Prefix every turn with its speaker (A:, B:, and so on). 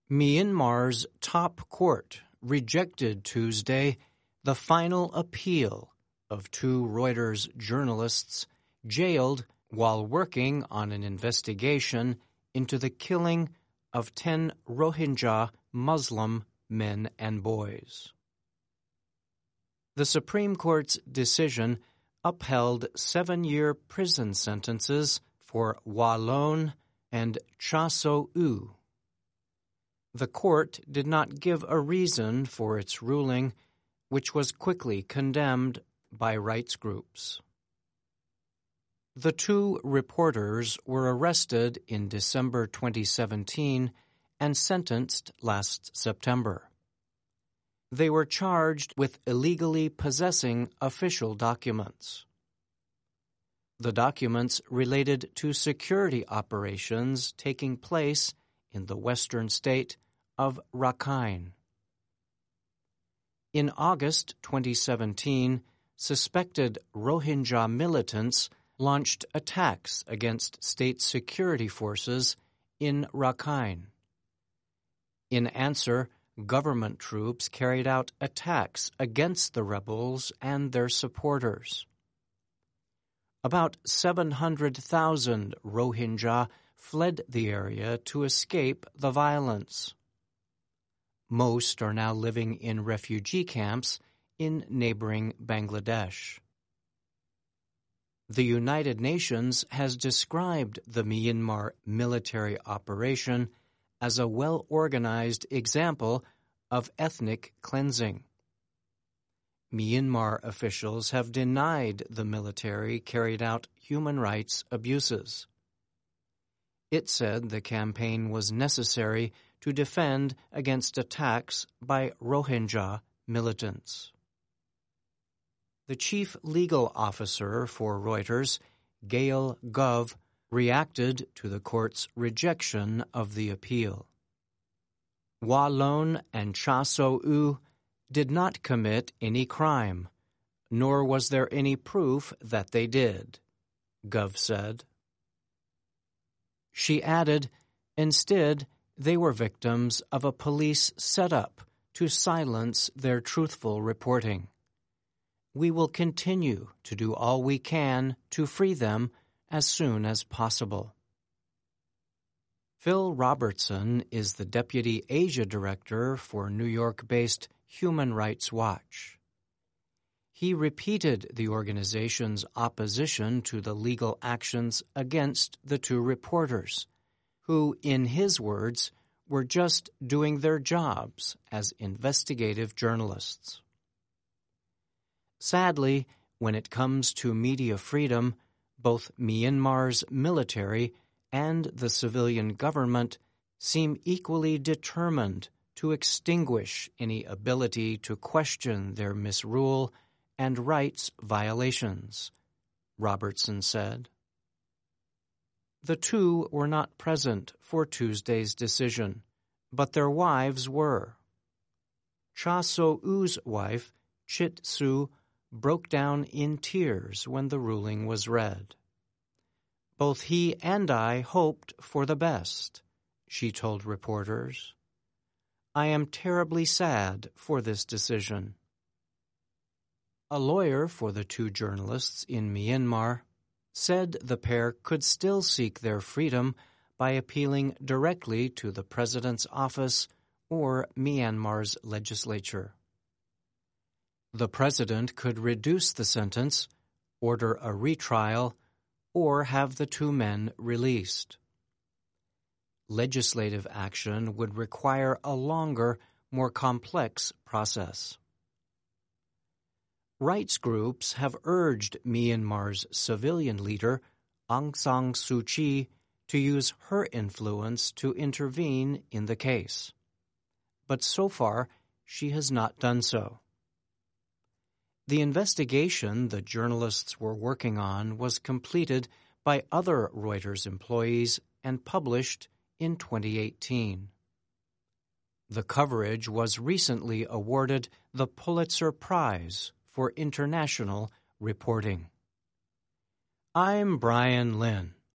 A: Myanmar's top court rejected Tuesday the final appeal of two Reuters journalists jailed while working on an investigation into the killing of 10 Rohingya Muslim men and boys. The Supreme Court's decision upheld 7-year prison sentences for Wa Lone and Cha So-u. The court did not give a reason for its ruling, which was quickly condemned by rights groups. The two reporters were arrested in December 2017 and sentenced last September. They were charged with illegally possessing official documents. The documents related to security operations taking place in the western state of Rakhine. In August 2017, suspected Rohingya militants launched attacks against state security forces in Rakhine. In answer, government troops carried out attacks against the rebels and their supporters. About 700,000 Rohingya fled the area to escape the violence. Most are now living in refugee camps in neighboring Bangladesh. The United Nations has described the Myanmar military operation as a well-organized example of ethnic cleansing. Myanmar officials have denied the military carried out human rights abuses. It said the campaign was necessary to defend against attacks by Rohingya militants. The chief legal officer for Reuters, Gail Gove, reacted to the court's rejection of the appeal. Wa Lone and Cha So-u did not commit any crime, nor was there any proof that they did, Gove said. She added, instead, they were victims of a police setup to silence their truthful reporting. We will continue to do all we can to free them as soon as possible. Phil Robertson is the Deputy Asia Director for New York-based Human Rights Watch. He repeated the organization's opposition to the legal actions against the two reporters, who, in his words, were just doing their jobs as investigative journalists. Sadly, when it comes to media freedom, both Myanmar's military and the civilian government seem equally determined to extinguish any ability to question their misrule and rights violations, Robertson said. The two were not present for Tuesday's decision, but their wives were. Cha So-u's wife, Chit Soo, broke down in tears when the ruling was read. Both he and I hoped for the best, she told reporters. I am terribly sad for this decision. A lawyer for the two journalists in Myanmar said the pair could still seek their freedom by appealing directly to the president's office or Myanmar's legislature. The president could reduce the sentence, order a retrial, or have the two men released. Legislative action would require a longer, more complex process. Rights groups have urged Myanmar's civilian leader, Aung San Suu Kyi, to use her influence to intervene in the case. But so far, she has not done so. The investigation the journalists were working on was completed by other Reuters employees and published in 2018. The coverage was recently awarded the Pulitzer Prize for International Reporting. I'm Brian Lynn.